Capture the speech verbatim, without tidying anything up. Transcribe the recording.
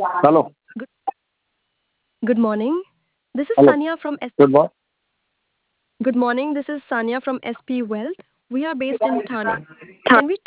Hello. Good, good morning. This is Hello. Sanya from S- Good morning. Good morning. This is Sanya from S P Wealth. We are based in Thane. Can we